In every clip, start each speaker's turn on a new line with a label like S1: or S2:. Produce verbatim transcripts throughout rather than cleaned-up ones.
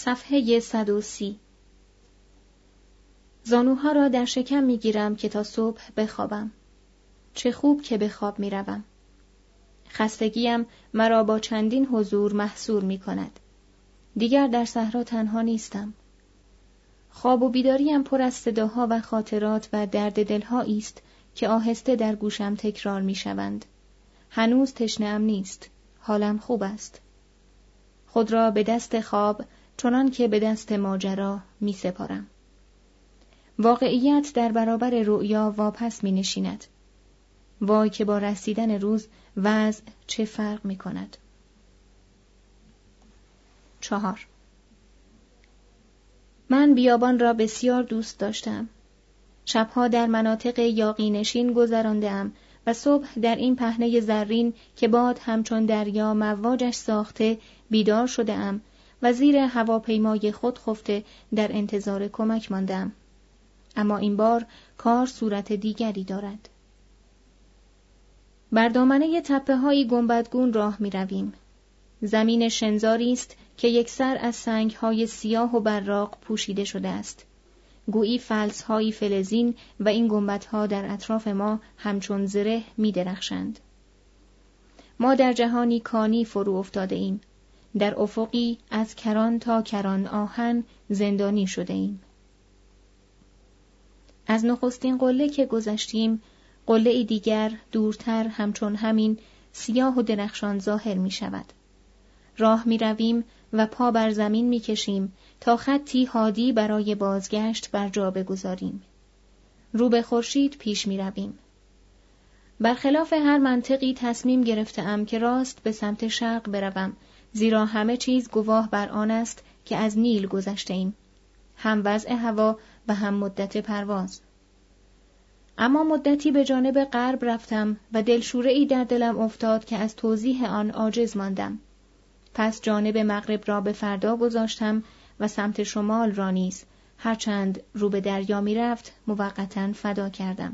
S1: صفحه صد و سی. زانوها را در شکم می گیرم که تا صبح بخوابم. چه خوب که به خواب می روم. خستگیم مرا با چندین حضور محصور می کند. دیگر در صحرا تنها نیستم. خواب و بیداریم پر از صداها و خاطرات و درد دلهایی است که آهسته در گوشم تکرار می شوند. هنوز تشنه‌ام نیست. حالم خوب است. خود را به دست خواب چنان که به دست ماجرا می سپارم. واقعیت در برابر رؤیا واپس می نشیند. وای که با رسیدن روز وضع چه فرق می کند. چهار. من بیابان را بسیار دوست داشتم. شبها در مناطق یاغی‌نشین گذرانده‌ام و صبح در این پهنه زرین که باد همچون دریا مواجش ساخته بیدار شده‌ام و زیر هواپیمای خود خفته در انتظار کمک ماندم. اما این بار کار صورت دیگری دارد. بر دامنه تپه‌های گنبدگون راه می‌رویم. زمین شنزاری است که یک سر از سنگ‌های سیاه و براق پوشیده شده است. گویی فلس‌های فلزین و این گنبدها در اطراف ما همچون زره می‌درخشند. ما در جهانی کانی فرو افتاده ایم. در افقی از کران تا کران آهن زندانی شده ایم. از نخستین قله که گذشتیم، قله دیگر دورتر همچون همین سیاه و درخشان ظاهر می شود. راه می رویم و پا بر زمین می کشیم تا خطی هادی برای بازگشت بر جا بگذاریم. رو به خورشید پیش می رویم. برخلاف هر منطقی تصمیم گرفته‌ام که راست به سمت شرق بروم، زیرا همه چیز گواه بر آن است که از نیل گذشته ایم. هم وضع هوا و هم مدت پرواز. اما مدتی به جانب غرب رفتم و دلشوره‌ای در دلم افتاد که از توضیح آن عاجز ماندم. پس جانب مغرب را به فردا گذاشتم و سمت شمال را نیز، هرچند رو به دریا می رفت، موقتاً فدا کردم.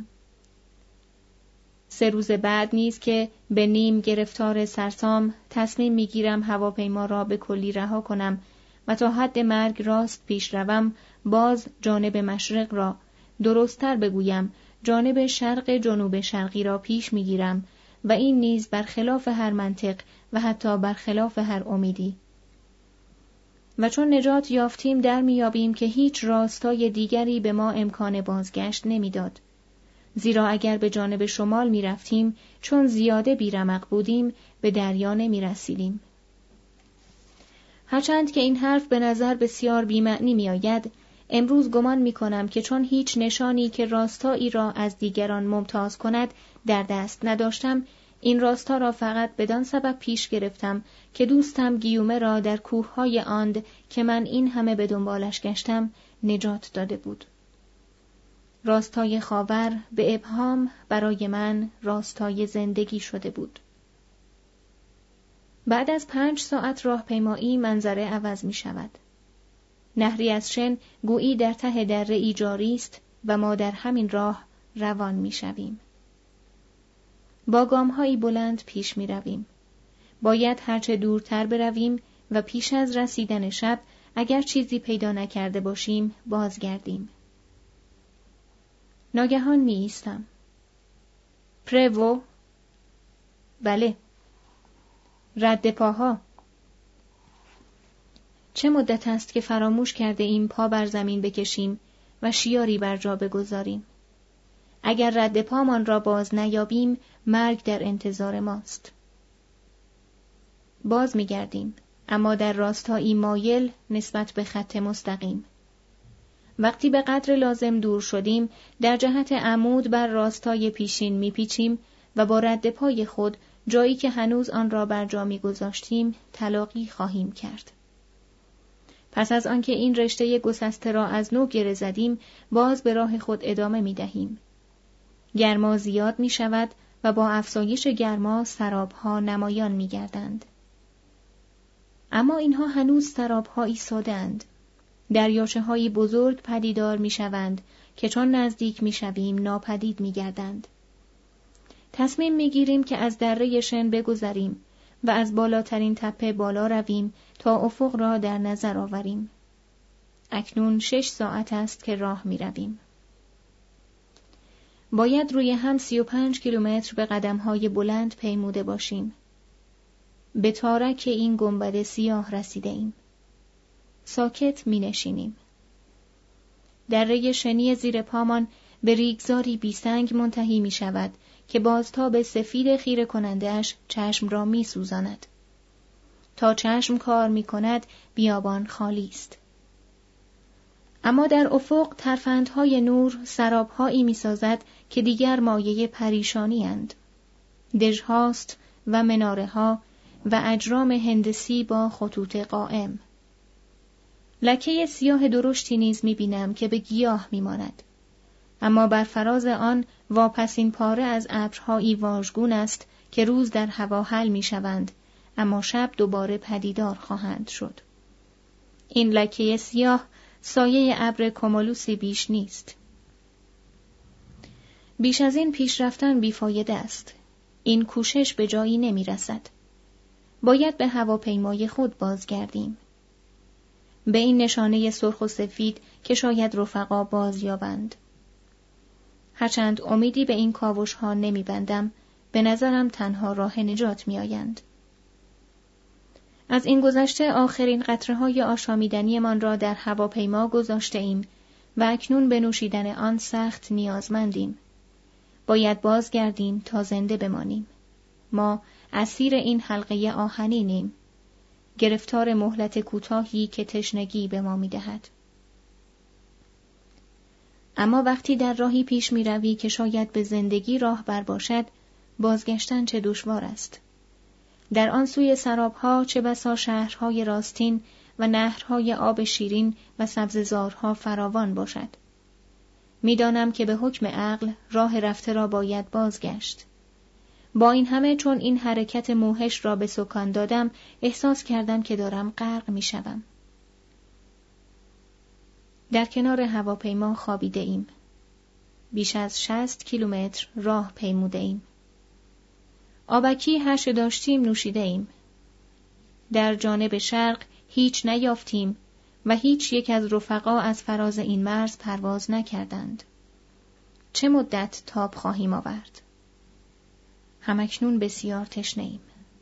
S1: سه روز بعد نیز که به نیم گرفتار سرسام تصمیم می گیرم هواپیما را به کلی رها کنم و تا حد مرگ راست پیش روم، باز جانب مشرق را، درست‌تر بگویم جانب شرق جنوب شرقی را پیش می گیرم و این نیز برخلاف هر منطق و حتی برخلاف هر امیدی. و چون نجات یافتیم در میابیم که هیچ راستای دیگری به ما امکان بازگشت نمیداد. زیرا اگر به جانب شمال می رفتیم، چون زیاده بیرمق بودیم، به دریا نمی رسیدیم. هرچند که این حرف به نظر بسیار بی‌معنی می آید، امروز گمان می کنم که چون هیچ نشانی که راستایی را از دیگران ممتاز کند در دست نداشتم، این راستا را فقط بدان سبب پیش گرفتم که دوستم گیومه را در کوههای آند که من این همه به دنبالش گشتم نجات داده بود. راستای خاور به ابهام برای من راستای زندگی شده بود. بعد از پنج ساعت راهپیمایی منظره عوض می شود. نهری از شن گویی در ته دره جاری است و ما در همین راه روان می شویم. با گام‌هایی بلند پیش می رویم. باید هرچه دورتر برویم و پیش از رسیدن شب اگر چیزی پیدا نکرده باشیم بازگردیم. ناگهان می ایستم. پرو؟ بله. رد پاها. چه مدت است که فراموش کرده ایم پا بر زمین بکشیم و شیاری بر جا بگذاریم. اگر رد پامان را باز نیابیم مرگ در انتظار ماست. باز می گردیم، اما در راستایی مایل نسبت به خط مستقیم. وقتی به قدر لازم دور شدیم در جهت عمود بر راستای پیشین می پیچیم و با رد پای خود جایی که هنوز آن را بر جا می گذاشتیم تلاقی خواهیم کرد. پس از آنکه این رشته گسسته را از نو گره زدیم باز به راه خود ادامه می دهیم. گرما زیاد می شود و با افزایش گرما سرابها نمایان می گردند. اما اینها هنوز سرابهایی ساده اند. دریاچه های بزرگ پدیدار می شوند که چون نزدیک می شویم ناپدید می گردند. تصمیم می گیریم که از دره شن بگذریم و از بالاترین تپه بالا رویم تا افق را در نظر آوریم. اکنون شش ساعت است که راه می رویم. باید روی هم سی و پنج کیلومتر به قدمهای بلند پیموده باشیم. به تارک این گنبد سیاه رسیده ایم. ساکت می نشینیم. دره شنی زیر پامان به ریگزاری بی سنگ منتهی می شود که بازتاب سفید خیره کننده اش چشم را می سوزاند. تا چشم کار می کند بیابان خالی است. اما در افق ترفندهای نور سرابهایی می سازد که دیگر مایه پریشانی اند. دژهاست و مناره ها و اجرام هندسی با خطوط قائم. لکه سیاه درشتی نیز می بینم که به گیاه می ماند. اما بر فراز آن واپسین پاره از ابرهایی واژگون است که روز در هوا حل می شوند، اما شب دوباره پدیدار خواهند شد. این لکه سیاه سایه ابر کمولوسی بیش نیست. بیش از این پیش رفتن بیفایده است. این کوشش به جایی نمی رسد. باید به هواپیمای خود بازگردیم. به این نشانه سرخ و سفید که شاید رفقا بازیابند. هرچند امیدی به این کاوش ها نمی بندم، به نظرم تنها راه نجات می آیند. از این گذشته آخرین قطره های آشامیدنی من را در هواپیما گذاشته ایم و اکنون به نوشیدن آن سخت نیازمندیم. باید بازگردیم تا زنده بمانیم. ما اسیر این حلقه آهنینیم، گرفتار مهلت کوتاهی که تشنگی به ما می دهد. اما وقتی در راهی پیش می روی که شاید به زندگی راه بر باشد، بازگشتن چه دشوار است. در آن سوی سرابها چه بسا شهرهای راستین و نهرهای آب شیرین و سبززارها فراوان باشد. میدانم که به حکم عقل راه رفته را باید بازگشت. با این همه چون این حرکت موحش را به سکان دادم، احساس کردم که دارم غرق می شوم. در کنار هواپیما خوابیده ایم. بیش از شصت کیلومتر راه پیموده ایم. آبکی هرچه داشتیم نوشیده ایم. در جانب شرق هیچ نیافتیم و هیچ یک از رفقا از فراز این مرز پرواز نکردند. چه مدت تاب خواهیم آورد؟ همکنون بسیار تشنه ایم.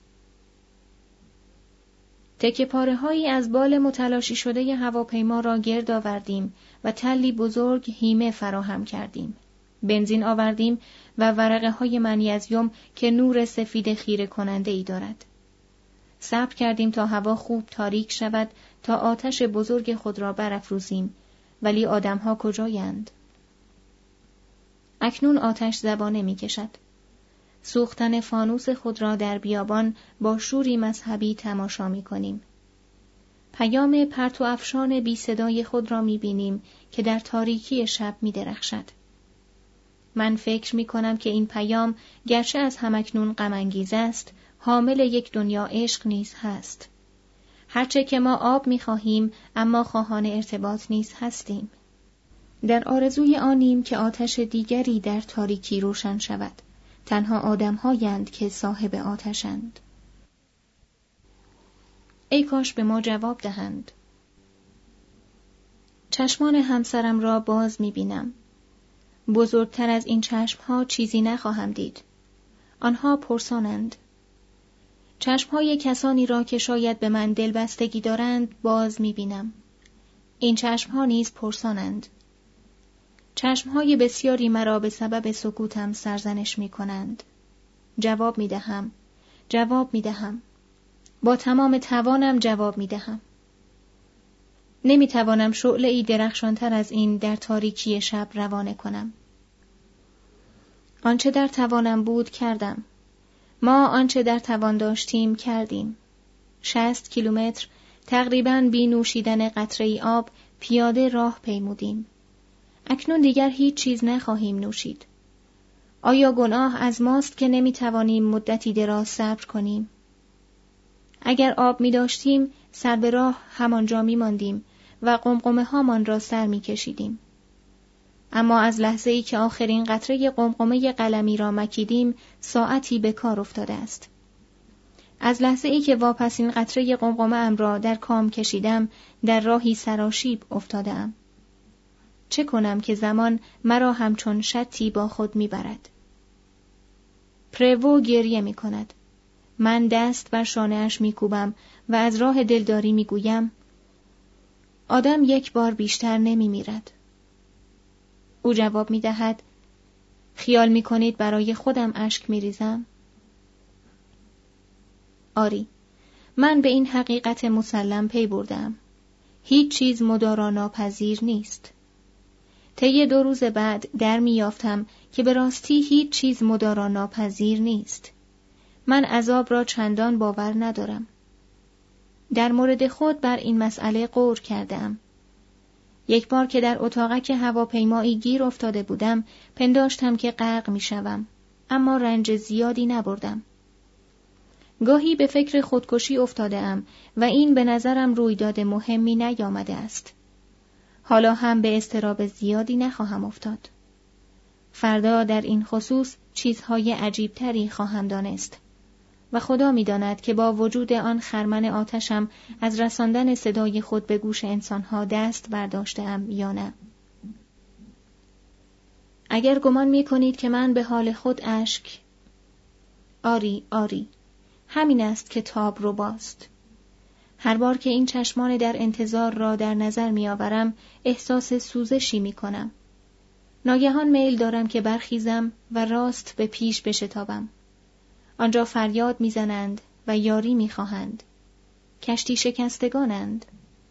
S1: تکه پاره هایی از بال متلاشی شده هواپیما را گرد آوردیم و تلی بزرگ هیمه فراهم کردیم. بنزین آوردیم و ورقه های منیزیم که نور سفید خیره کننده ای دارد. صبر کردیم تا هوا خوب تاریک شود تا آتش بزرگ خود را برافروزیم، ولی آدمها کجایند؟ اکنون آتش زبانه می کشد. سوختن فانوس خود را در بیابان با شوری مذهبی تماشا می کنیم. پیام پرتو افشان بی صدای خود را می بینیم که در تاریکی شب می درخشد. من فکر می کنم که این پیام گرچه از همکنون غم انگیز است، حامل یک دنیا عشق نیز هست. هرچه که ما آب می خواهیم اما خواهان ارتباط نیز هستیم. در آرزوی آنیم که آتش دیگری در تاریکی روشن شود. تنها آدم‌هایند که صاحب آتشند. ای کاش به ما جواب دهند. چشمان همسرم را باز می‌بینم. بزرگتر از این چشم‌ها چیزی نخواهم دید. آنها پرسانند. چشم‌های کسانی را که شاید به من دلبستگی دارند باز می‌بینم. این چشم‌ها نیز پرسانند. چشمهای بسیاری مرا به سبب سکوتم سرزنش می کنند. جواب می دهم. جواب می دهم. با تمام توانم جواب می دهم. نمی توانم شعله‌ای درخشانتر از این در تاریکی شب روانه کنم. آنچه در توانم بود کردم. ما آنچه در توان داشتیم کردیم. شصت کیلومتر تقریباً بی نوشیدن قطره‌ای آب پیاده راه پیمودیم. اکنون دیگر هیچ چیز نخواهیم نوشید. آیا گناه از ماست که نمی توانیم مدتی دراز صبر کنیم؟ اگر آب می داشتیم سر به راه همانجا می ماندیم و قمقمه هامان را سر می کشیدیم. اما از لحظه‌ای که آخرین قطره قمقمه قلمی را مکیدیم ساعتی به کار افتاده است. از لحظه ای که واپسین قطره قمقمه ام را در کام کشیدم، در راهی سراشیب افتادم. چه کنم که زمان مرا همچون شطی با خود میبرد؟ پروو گریه می کند. من دست بر شانه‌اش میکوبم و از راه دلداری میگویم آدم یک بار بیشتر نمی میرد. او جواب می دهد خیال می کنید برای خودم اشک می ریزم؟ آری، من به این حقیقت مسلم پی بردم. هیچ چیز مدارا ناپذیر نیست. طی دو روز بعد در می یافتم که به راستی هیچ چیز مدارا ناپذیر نیست. من عذاب را چندان باور ندارم. در مورد خود بر این مسئله غور کردم. یک بار که در اتاقک هواپیمایی گیر افتاده بودم، پنداشتم که غرق می شوم، اما رنج زیادی نبردم. گاهی به فکر خودکشی افتاده ام و این به نظرم رویداد مهمی نیامده است. حالا هم به اضطراب زیادی نخواهم افتاد. فردا در این خصوص چیزهای عجیبتری خواهم دانست و خدا می داند که با وجود آن خرمن آتشم از رساندن صدای خود به گوش انسانها دست برداشتم یا نه. اگر گمان می کنید که من به حال خود اشک، آری آری، همین است که تاب رو باست. هر بار که این چشمان در انتظار را در نظر می آورم، احساس سوزشی می کنم. ناگهان میل دارم که برخیزم و راست به پیش بشتابم. آنجا فریاد میزنند و یاری میخواهند. کشتی شکستگانند.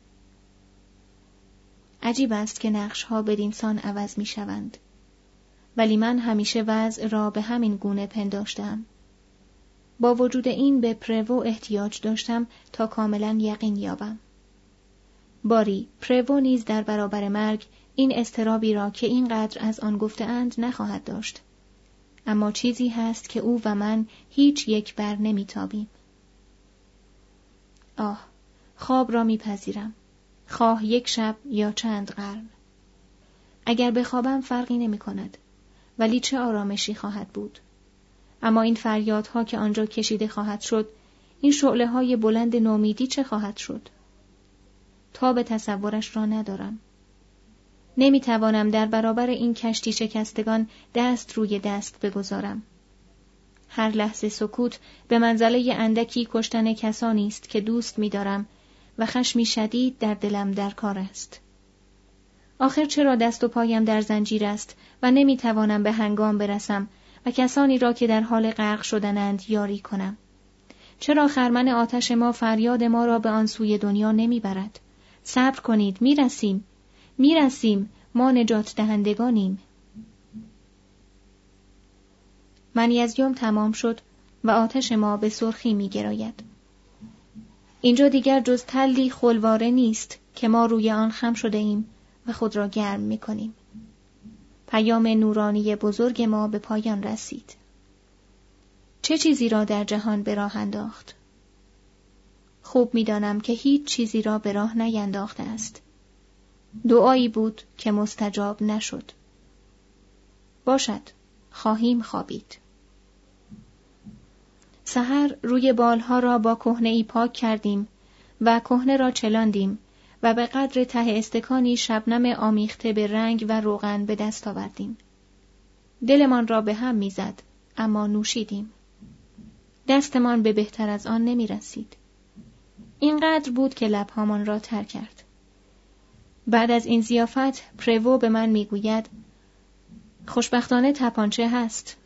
S1: عجیب است که نقشها بدینسان عوض میشوند. ولی من همیشه وضع را به همین گونه پنداشتم. با وجود این به پروو احتیاج داشتم تا کاملا یقین یابم. باری پروو نیز در برابر مرگ این اضطرابی را که اینقدر از آن گفته‌اند نخواهد داشت. اما چیزی هست که او و من هیچ یک بر نمیتابیم. آه، خواب را میپذیرم. خواه یک شب یا چند قرن. اگر بخوابم فرقی نمی کند. ولی چه آرامشی خواهد بود. اما این فریادها که آنجا کشیده خواهد شد، این شعله های بلند نومیدی چه خواهد شد؟ تا به تصورش را ندارم. نمیتوانم در برابر این کشتی شکستگان دست روی دست بگذارم. هر لحظه سکوت به منزله اندکی کشتن کسانی است که دوست می‌دارم و خشمی شدید در دلم در کار است. آخر چرا دست و پایم در زنجیر است و نمیتوانم به هنگام برسم و کسانی را که در حال غرق شدنند یاری کنم؟ چرا خرمن آتش ما فریاد ما را به آن سوی دنیا نمیبرد؟ صبر کنید، میرسیم. میرسیم، ما نجات دهندگانیم. منیزیم تمام شد و آتش ما به سرخی می گراید. اینجا دیگر جز تلی خلواره نیست که ما روی آن خم شده ایم و خود را گرم می کنیم. پیام نورانی بزرگ ما به پایان رسید. چه چیزی را در جهان به راه انداخت؟ خوب می دانم که هیچ چیزی را به راه نینداخته است. دعایی بود که مستجاب نشد. باشد، خواهیم خوابید. سحر روی بالها را با کهنه‌ای پاک کردیم و کهنه را چلاندیم و به قدر ته استکانی شبنم آمیخته به رنگ و روغن به دست آوردیم. دلمان را به هم میزد، اما نوشیدیم. دستمان به بهتر از آن نمی رسید. اینقدر بود که لبهامان را تر کرد. بعد از این ضیافت پروو به من میگوید خوشبختانه تپانچه هست.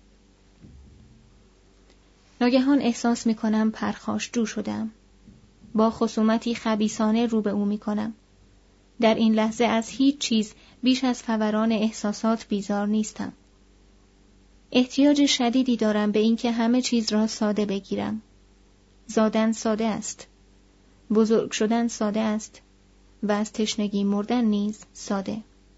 S1: ناگهان احساس میکنم پرخاشجو شدم. با خصومتی خبیثانه رو به او میکنم. در این لحظه از هیچ چیز بیش از فوران احساسات بیزار نیستم. احتیاج شدیدی دارم به اینکه همه چیز را ساده بگیرم. زادن ساده است. بزرگ شدن ساده است. و از تشنگی مردن نیز ساده.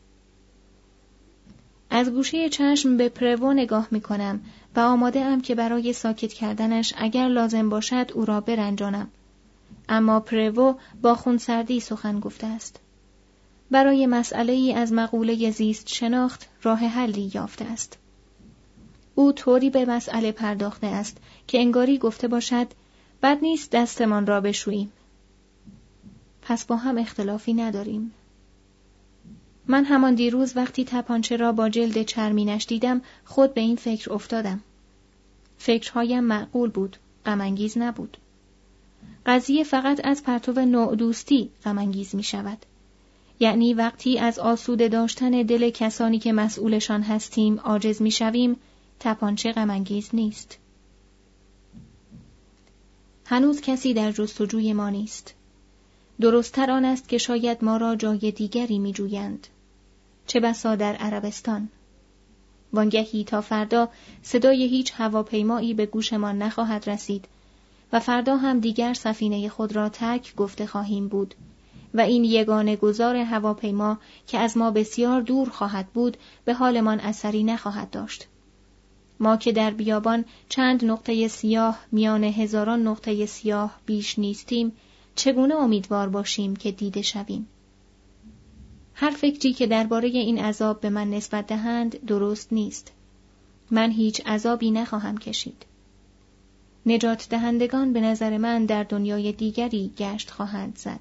S1: از گوشه چشم به پروو نگاه می کنم و آماده ام که برای ساکت کردنش اگر لازم باشد او را برنجانم. اما پروو با خونسردی سخن گفته است. برای مسئله ای از مقوله زیست شناخت راه حلی یافته است. او طوری به مسئله پرداخته است که انگاری گفته باشد بد نیست دستمان را بشوییم. پس با هم اختلافی نداریم. من همان دیروز وقتی تپانچه را با جلد چرمینش دیدم خود به این فکر افتادم. فکرهایم معقول بود، غم‌انگیز نبود. قضیه فقط از پرتو نوع دوستی غم‌انگیز می شود. یعنی وقتی از آسوده داشتن دل کسانی که مسئولشان هستیم عاجز می شویم، تپانچه غم‌انگیز نیست. هنوز کسی در جستجوی ما نیست. درست‌تر آن است که شاید ما را جای دیگری می جویند. چه بسا در عربستان. وانگهی تا فردا صدای هیچ هواپیمایی به گوشمان نخواهد رسید و فردا هم دیگر سفینه خود را ترک گفته خواهیم بود و این یگانه گذار هواپیما که از ما بسیار دور خواهد بود به حالمان اثری نخواهد داشت. ما که در بیابان چند نقطه سیاه میان هزاران نقطه سیاه بیش نیستیم، چگونه امیدوار باشیم که دیده شویم؟ هر فکری که درباره این عذاب به من نسبت دهند درست نیست. من هیچ عذابی نخواهم کشید. نجات دهندگان به نظر من در دنیای دیگری گشت خواهند زد.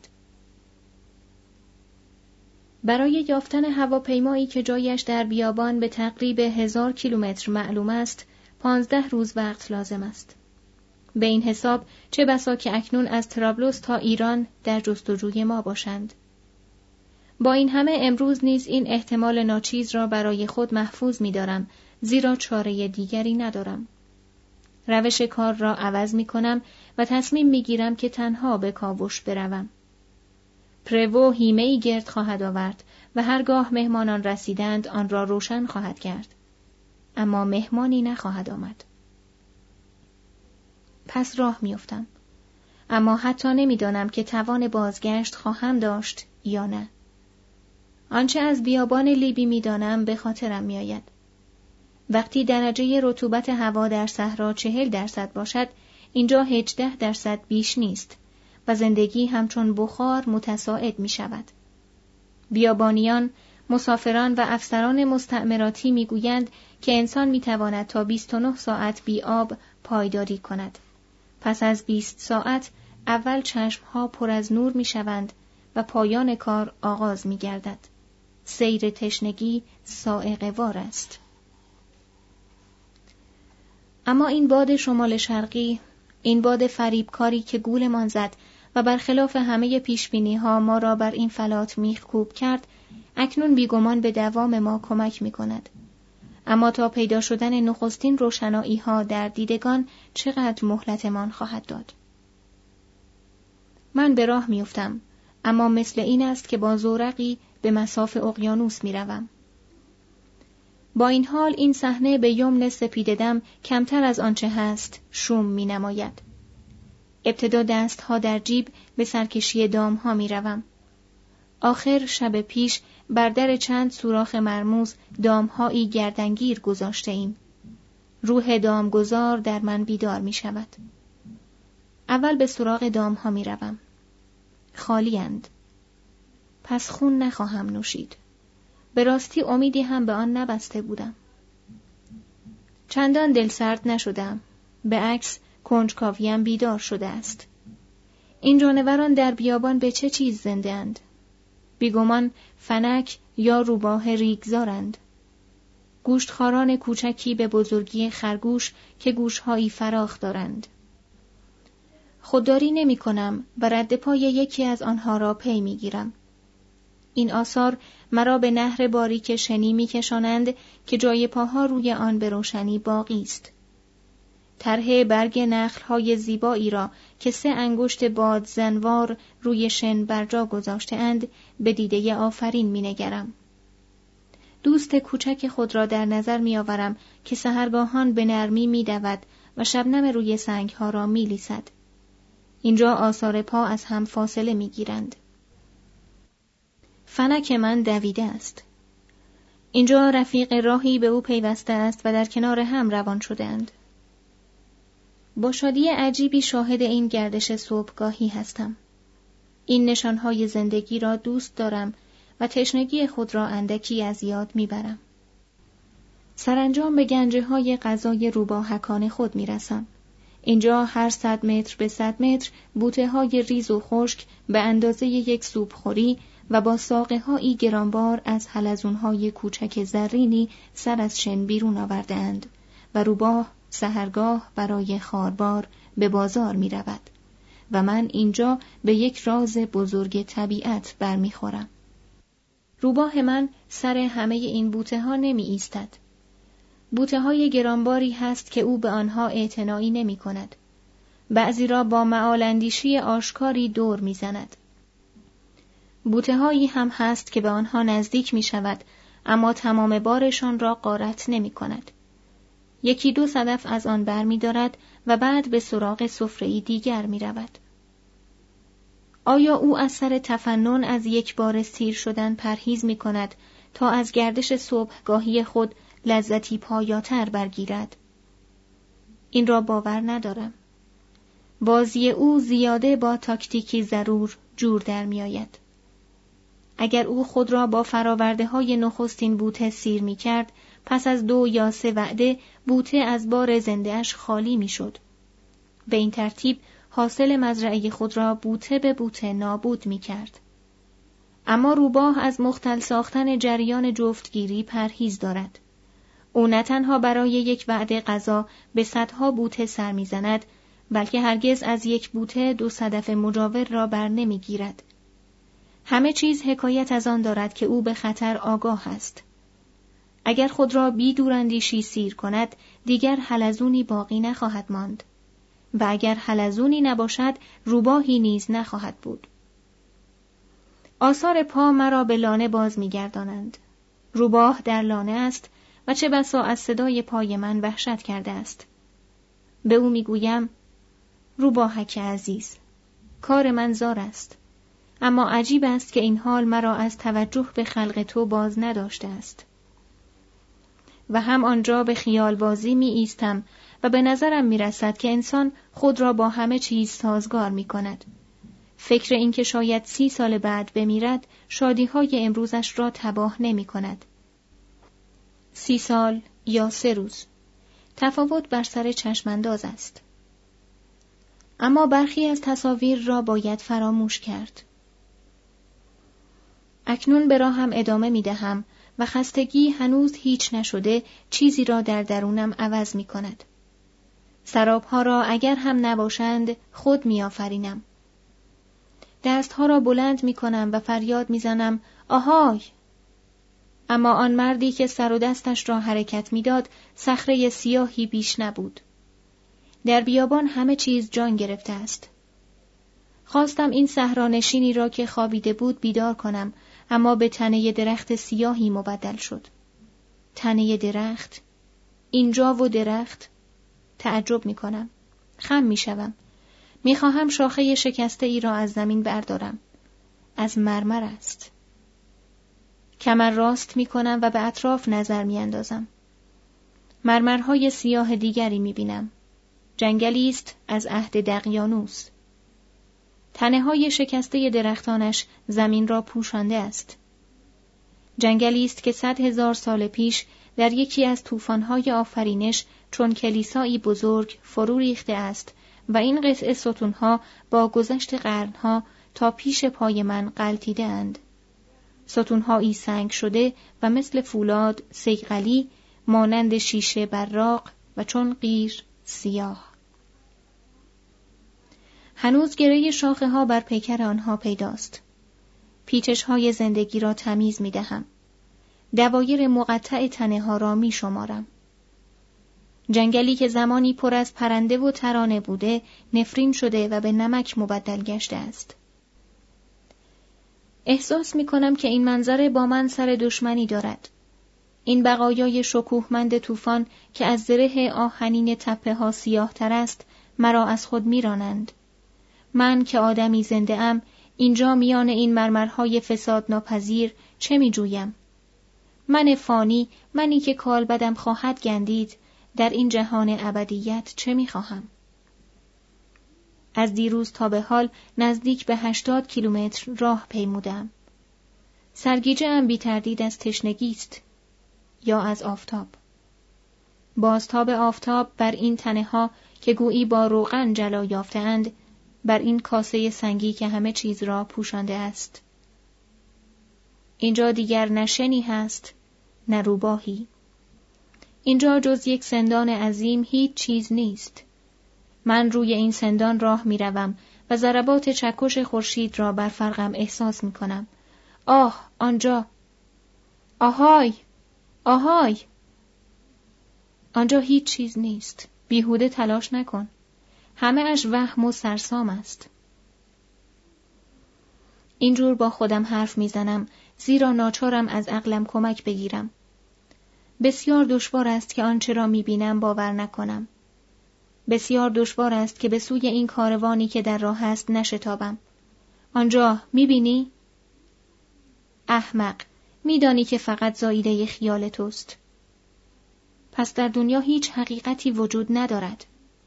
S1: برای یافتن هواپیمایی که جایش در بیابان به تقریب هزار کیلومتر معلوم است، پانزده روز وقت لازم است. به این حساب چه بسا که اکنون از طرابلس تا ایران در جستجوی ما باشند. با این همه امروز نیز این احتمال ناچیز را برای خود محفوظ می دارم، زیرا چاره دیگری ندارم. روش کار را عوض می کنم و تصمیم می گیرم که تنها به کاوش بروم. پرو هیمه‌ای گرد خواهد آورد و هرگاه مهمانان رسیدند آن را روشن خواهد کرد. اما مهمانی نخواهد آمد. پس راه می افتم. اما حتی نمی دانم که توان بازگشت خواهم داشت یا نه. آنچه از بیابان لیبی می دانم به خاطرم می آید. وقتی درجه رطوبت هوا در صحرا چهل درصد باشد، اینجا هجده درصد بیش نیست و زندگی همچون بخار متصاعد می شود. بیابانیان، مسافران و افسران مستعمراتی می گویند که انسان می تواند تا بیست و نه ساعت بی آب پایداری کند. پس از بیست ساعت اول چشمها پر از نور می شوند و پایان کار آغاز می گردد. سیر تشنگی صاعقه وار است. اما این باد شمال شرقی، این باد فریبکاری که گولمان زد و برخلاف همه پیشبینی‌ها ما را بر این فلات میخکوب کرد، اکنون بیگمان به دوام ما کمک می‌کند. اما تا پیدا شدن نخستین روشنایی‌ها در دیدگان چقدر مهلتمان خواهد داد؟ من به راه می‌افتم، اما مثل این است که با زورقی به مصاف اقیانوس می‌روم. با این حال این صحنه به یمن سپیددم کمتر از آنچه هست شوم می‌نماید. ابتدا دستها در جیب به سرکشی دامها می‌روم. آخر شب پیش بر در چند سوراخ مرموز دامهایی گردنگیر گذاشته ایم. روح دامگذار در من بیدار می شود. اول به سراغ دامها می روم. خالی اند. پس خون نخواهم نوشید. به راستی امیدی هم به آن نبسته بودم. چندان دل سرد نشدم. به عکس کنجکاویم بیدار شده است. این جانوران در بیابان به چه چیز زنده اند؟ بیگمان فنک یا روباه ریگزارند. گوشتخواران کوچکی به بزرگی خرگوش که گوشهایی فراخ دارند. خودداری نمی کنم و رد پای یکی از آنها را پی می گیرم. این آثار مرا به نهر باریک شنی می کشانند که جای پاها روی آن به روشنی باقی است. طرح برگ نخل‌های زیبایی را که سه انگشت بادزنوار روی شن برجا گذاشته اند به دیده آفرین می نگرم. دوست کوچک خود را در نظر می آورم که سحرگاهان به نرمی می دود و شبنم روی سنگها را می لیسد. اینجا آثار پا از هم فاصله می گیرند. فنک من دویده است. اینجا رفیق راهی به او پیوسته است و در کنار هم روان شده اند. با شادی عجیبی شاهد این گردش صبحگاهی هستم. این نشانهای زندگی را دوست دارم و تشنگی خود را اندکی از یاد میبرم. سرانجام به گنجه های غذای روباهکان خود میرسم. اینجا هر صد متر به صد متر بوته‌های ریز و خشک به اندازه یک سوپخوری و با ساقه‌هایی گرانبار از حلزون‌های کوچک زرینی سر از شن بیرون آورده‌اند و روباه سحرگاه برای خاربار به بازار می رود و من اینجا به یک راز بزرگ طبیعت برمیخورم. روباه من سر همه این بوته ها نمی ایستد. بوته های گرانباری هست که او به آنها اعتنایی نمی کند. بعضی را با معالاندیشی آشکاری دور می زند. بوته هایی هم هست که به آنها نزدیک می شود اما تمام بارشان را غارت نمی کند. یکی دو صدف از آن بر می دارد و بعد به سراغ سفره‌ای دیگر می رود. آیا او از سر تفنن از یک بار سیر شدن پرهیز می کند تا از گردش صبحگاهی خود لذتی پایاتر برگیرد؟ این را باور ندارم. بازی او زیاده با تاکتیکی ضرور جور در می آید. اگر او خود را با فراورده های نخستین بوته سیر می کرد، پس از دو یا سه وعده بوته از بار زنده‌اش خالی می شد. به این ترتیب حاصل مزرعه خود را بوته به بوته نابود می کرد. اما روباه از مختل ساختن جریان جفتگیری پرهیز دارد. او نه تنها برای یک وعده غذا به صدها بوته سر می زند، بلکه هرگز از یک بوته دو صدف مجاور را بر نمی گیرد. همه چیز حکایت از آن دارد که او به خطر آگاه است. اگر خود را بی دوراندیشی سیر کند، دیگر حلزونی باقی نخواهد ماند. و اگر حلزونی نباشد، روباهی نیز نخواهد بود. آثار پا مرا به لانه باز می‌گردانند. روباه در لانه است و چه بسا از صدای پای من وحشت کرده است. به او میگویم: روباهک عزیز، کار من زار است، اما عجیب است که این حال مرا از توجه به خلق تو باز نداشته است. و هم آنجا به خیال بازی می ایستم و به نظرم می رسد که انسان خود را با همه چیز سازگار می کند. فکر این که شاید سی سال بعد بمیرد شادی‌های امروزش را تباه نمی کند. سی سال یا سه روز تفاوت بر سر چشمانداز است. اما برخی از تصاویر را باید فراموش کرد. اکنون به راهم ادامه می دهم و خستگی هنوز هیچ نشده چیزی را در درونم عوض می کند. سرابها را اگر هم نباشند خود می آفرینم. دستها را بلند می کنم و فریاد می زنم: آهای! اما آن مردی که سر و دستش را حرکت می داد صخره سیاهی بیش نبود. در بیابان همه چیز جان گرفته است. خواستم این صحرانشینی را که خوابیده بود بیدار کنم، اما به تنه درخت سیاهی مبدل شد. تنه درخت؟ اینجا و درخت؟ تعجب می کنم. خم می شوم. می خواهم شاخه شکسته ای را از زمین بردارم. از مرمر است. کمر راست می کنم و به اطراف نظر می اندازم. مرمرهای سیاه دیگری می بینم. جنگلی است از عهد دقیانوس. تنه های شکسته درختانش زمین را پوشانده است. جنگلی است که صد هزار سال پیش در یکی از طوفان‌های آفرینش چون کلیسایی بزرگ فرو ریخته است و این قطعه ستونها با گذشت قرنها تا پیش پای من غلتیده اند. ستونهایی سنگ شده و مثل فولاد صیقلی مانند شیشه براق و چون قیر سیاه. هنوز گره شاخه ها بر پیکر آنها پیداست. پیچش های زندگی را تمیز می دهم. دوایر مقطع تنه ها را می شمارم. جنگلی که زمانی پر از پرنده و ترانه بوده نفرین شده و به نمک مبدل گشته است. احساس می کنم که این منظره با من سر دشمنی دارد. این بقایای شکوهمند طوفان که از زره آهنین تپه ها سیاه تر است مرا از خود می رانند. من که آدمی زنده ام اینجا میان این مرمرهای فساد ناپذیر چه می جویم؟ من فانی، منی که کالبدم خواهد گندید، در این جهان ابدیت چه می خواهم؟ از دیروز تا به حال نزدیک به هشتاد کیلومتر راه پیمودم. سرگیجه ام بی تردید از تشنگی است یا از آفتاب. بازتاب آفتاب بر این تنه ها که گویی با روغن جلا یافته‌اند، بر این کاسه سنگی که همه چیز را پوشانده است. اینجا دیگر نه شنی هست، نه روباهی. اینجا جز یک سندان عظیم هیچ چیز نیست. من روی این سندان راه می روم و ضربات چکش خورشید را بر فرقم احساس می کنم. آه، آنجا! آهای! آهای! آنجا هیچ چیز نیست. بیهوده تلاش نکن. همه اش وهم و سرسام است. اینجور با خودم حرف می زنم، زیرا ناچارم از عقلم کمک بگیرم. بسیار دشوار است که آنچه را می بینم باور نکنم. بسیار دشوار است که به سوی این کاروانی که در راه است نشتابم. آنجا می بینی؟ احمق، می دانی که فقط زاییده خیال توست. پس در دنیا هیچ حقیقتی وجود ندارد.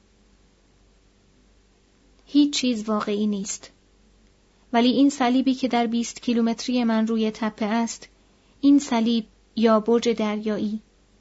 S1: هیچ چیز واقعی نیست. ولی این صلیبی که در بیست کیلومتری من روی تپه است، این صلیب یا برج دریایی.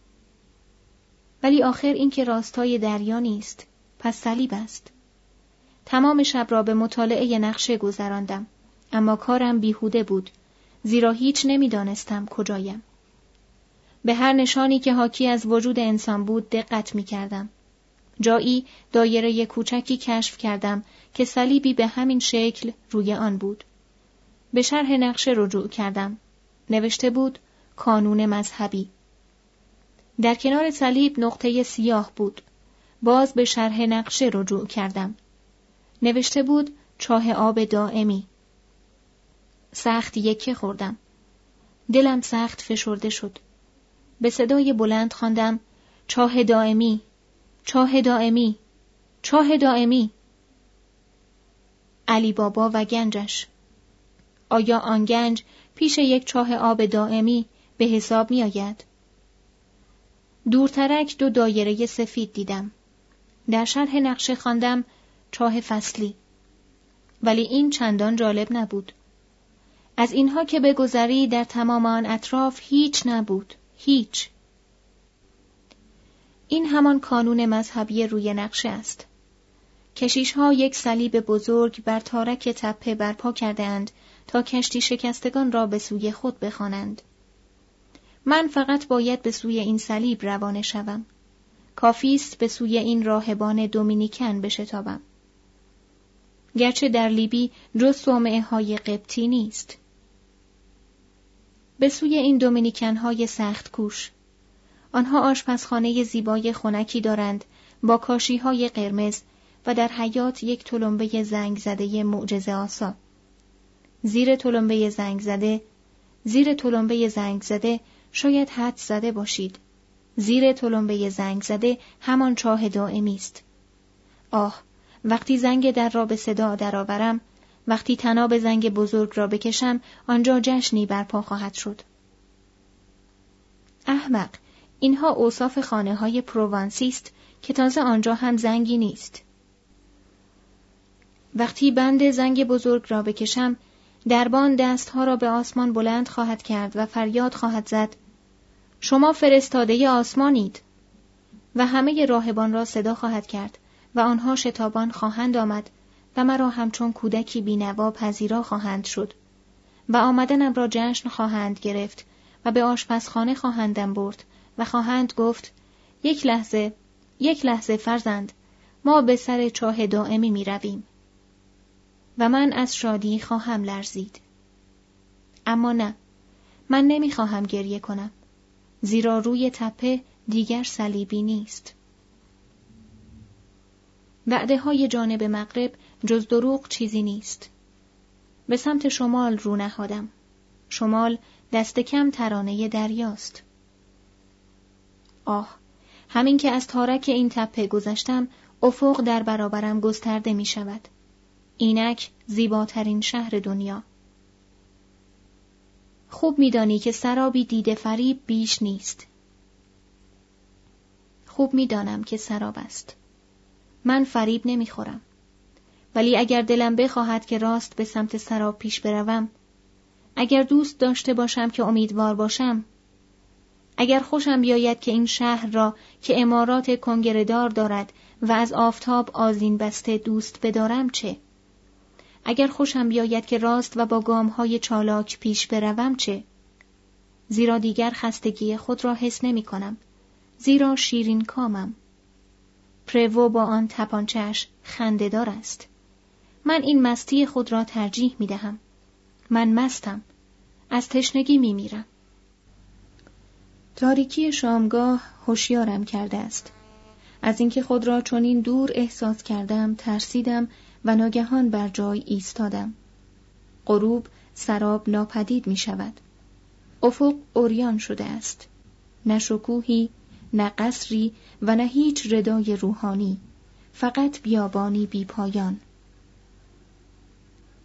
S1: ولی آخر این که راستای دریا نیست، پس صلیب است. تمام شب را به مطالعه نقشه گذراندم، اما کارم بیهوده بود، زیرا هیچ نمیدانستم کجایم. به هر نشانی که حاکی از وجود انسان بود دقت می کردم. جایی دایره کوچکی کشف کردم که صلیبی به همین شکل روی آن بود. به شرح نقشه رجوع کردم. نوشته بود کانون مذهبی. در کنار صلیب نقطه سیاه بود. باز به شرح نقشه رجوع کردم. نوشته بود چاه آب دائمی. سخت یکه خوردم. دلم سخت فشرده شد. به صدای بلند خواندم چاه دائمی، چاه دائمی، چاه دائمی. علی بابا و گنجش. آیا آن گنج پیش یک چاه آب دائمی به حساب می آید؟ دورترک دو دایره سفید دیدم. در شرح نقشه خواندم چاه فصلی. ولی این چندان جالب نبود. از اینها که بگذری در تمام آن اطراف هیچ نبود. هیچ. این همان کانون مذهبی روی نقشه است. کشیش‌ها یک صلیب بزرگ بر تارک تپه برپا کرده‌اند تا کشتی شکستگان را به سوی خود بخوانند. من فقط باید به سوی این صلیب روانه شوم. کافی است به سوی این راهبان دومینیکن بشتابم. گرچه در لیبی جز صومعه‌های قبطی نیست. به سوی این دومینیکن‌های سخت کوش. آنها آشپزخانه زیبای خنکی دارند با کاشی‌های قرمز و در حیاط یک تلمبه زنگ زده معجزه آسا. زیر تلمبه زنگ زده، زیر تلمبه زنگ زده شاید حد زده باشید. زیر تلمبه زنگ زده همان چاه دائمی است. آه، وقتی زنگ در را به صدا درآورم، وقتی طناب زنگ بزرگ را بکشم، آنجا جشنی برپا خواهد شد. احمق، اینها اوصاف خانه‌های پروانسی است که تازه آنجا هم زنگی نیست. وقتی بند زنگ بزرگ را بکشم، دربان دستها را به آسمان بلند خواهد کرد و فریاد خواهد زد: شما فرستاده آسمانید! و همه راهبان را صدا خواهد کرد و آنها شتابان خواهند آمد و مرا همچون کودکی بی‌نوا پذیرا خواهند شد و آمدنم را جشن خواهند گرفت و به آشپزخانه خواهندم برد و خواهند گفت: یک لحظه، یک لحظه فرزند، ما به سر چاه دائمی می رویم. و من از شادی خواهم لرزید. اما نه، من نمی خواهم گریه کنم، زیرا روی تپه دیگر صلیبی نیست. وعده های جانب مغرب جز دروغ چیزی نیست. به سمت شمال رو نهادم. شمال دست کم ترانه دریاست. آه، همین که از تارک این تپه گذشتم، افق در برابرم گسترده می شود. اینک زیباترین شهر دنیا. خوب می دانی که سرابی دیده فریب بیش نیست. خوب می دانم که سراب است. من فریب نمی خورم. ولی اگر دلم بخواهد که راست به سمت سراب پیش بروم، اگر دوست داشته باشم که امیدوار باشم، اگر خوشم بیاید که این شهر را که عمارات کنگره‌دار دارد و از آفتاب آذین بسته دوست بدارم چه؟ اگر خوشم بیاید که راست و با گام‌های چالاک پیش بروم چه؟ زیرا دیگر خستگی خود را حس نمی کنم. زیرا شیرین کامم. پروو با آن تپانچه‌اش خنده‌دار است. من این مستی خود را ترجیح می دهم. من مستم. از تشنگی می میرم. تاریکی شامگاه هوشیارم کرده است. از اینکه خود را چنین دور احساس کردم ترسیدم و ناگهان بر جای ایستادم. غروب سراب ناپدید می شود. افق عریان شده است. نه شکوهی، نه قصری و نه هیچ ردای روحانی، فقط بیابانی بی پایان.